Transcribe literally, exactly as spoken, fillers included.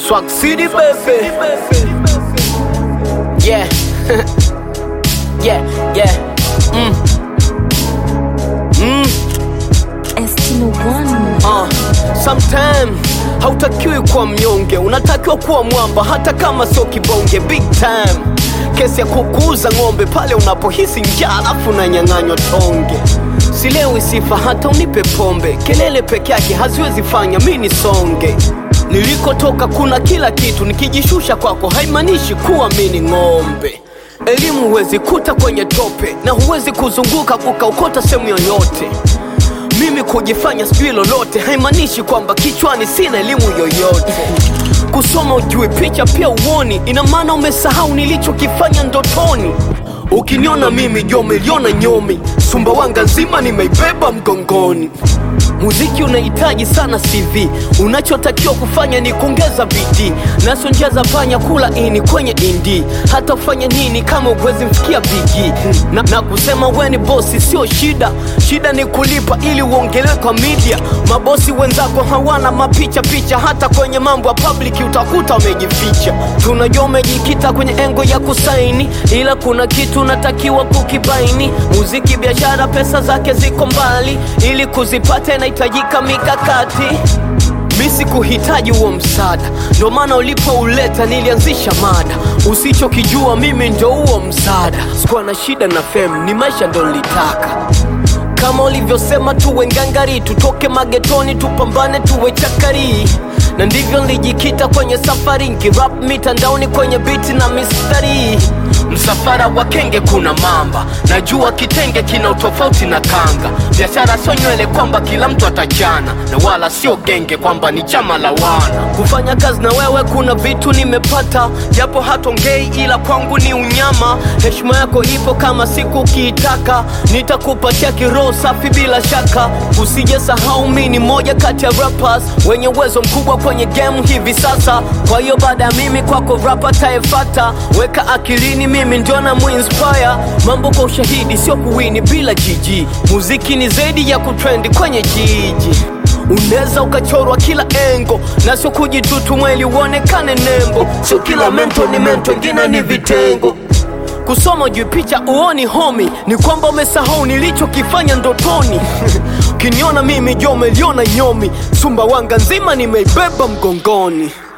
Swag City baby. Yeah. Yeah, yeah. Mm. Mm. Estino one. Uh, sometime hautakiwi kuwa mnyonge, unatakiwa kuwa mwamba hata kama sio kibonge. Big time kesi ya kukuuza ng'ombe pale unapohisi njaa alafu unanyang'anywa tonge. Silewi sifa hata unipe pombe, kelele peke yake haziwezi fanya mimi nisonge. Nilikotoka kuna kila kitu, nikijishusha kwako haimanishi kuwa mimi ni ng'ombe. Elimu huwezi kuta kwenye tope, na huwezi kuzunguka kukaukota sehemu yoyote. Mimi kujifanya sijui lolote haimanishi kwamba kichwani sina elimu yoyote. Kusoma ujue picha pia uoni, ina maana umesahau nilichokifanya ndotoni. Ukiniona mimi jo umeliona nyomi, Sumbawanga nzima nimeibeba mgongoni. Muziki unahitaji sana C V, unachotakiwa kufanya ni kuongeza bidii. Naso njia za panya kula ini kwenye indie, hata ufanye nini kama uwezi mfikia bigi. Na, na kusema we ni bosi sio shida, shida ni kulipa ili uongelewe kwa media. Mabosi wenzako hawana mapicha picha, hata kwenye mambo ya public utakuta wamejificha. Tunajua umejikita kwenye engo ya kusaini, ila kuna kitu unatakiwa kukibaini. Muziki biashara, pesa zake ziko mbali, ili kuzipata inahitajika mikakati. Misi kuhitaji huo msaada, ndo maana ulipouleta nilianzisha mada. Usichokijua mimi ndo huo msaada. Sikuwa na shida na fame, ni maisha ndo nilitaka. Kama ulivyosema tuwe ngangari, tutoke magetoni tupambane tuwe chakari. Na ndivyo nilijikita kwenye safari, nkirap mitandaoni kwenye biti na mistari. Msafara wa kenge kuna mamba, najua kitenge kina utofauti na kanga. Biashara sio nywele kwamba kila mtu atachana, na wala sio genge kwamba ni chama la wana. Kufanya kazi na wewe kuna vitu nimepata, japo hatongei ila kwangu ni unyama. Heshima yako ipo kama siku ukiitaka, nitakupatia kiroho safi bila shaka. Usije sahau mimi ni moja kati ya rappers wenye uwezo mkubwa kwenye game hivi sasa. Kwa hiyo baada ya mimi kwako rapper taefata, weka akilini mimi ndio na muinspire. Mambo kwa ushahidi sio kuwini bila jiji, muziki ni zaidi ya kutrendi kwenye jiji. Unaweza ukachorwa kila engo, na sio kujitutu mweli uonekane nembo. Sio kila mento ni mento, ingine ni vitengo. Kusoma juu picha uoni homi, ni kwamba umesahau nilichokifanya ndotoni. Ukiniona mimi jo umeliona nyomi, Sumbawanga nzima nimeibeba mgongoni.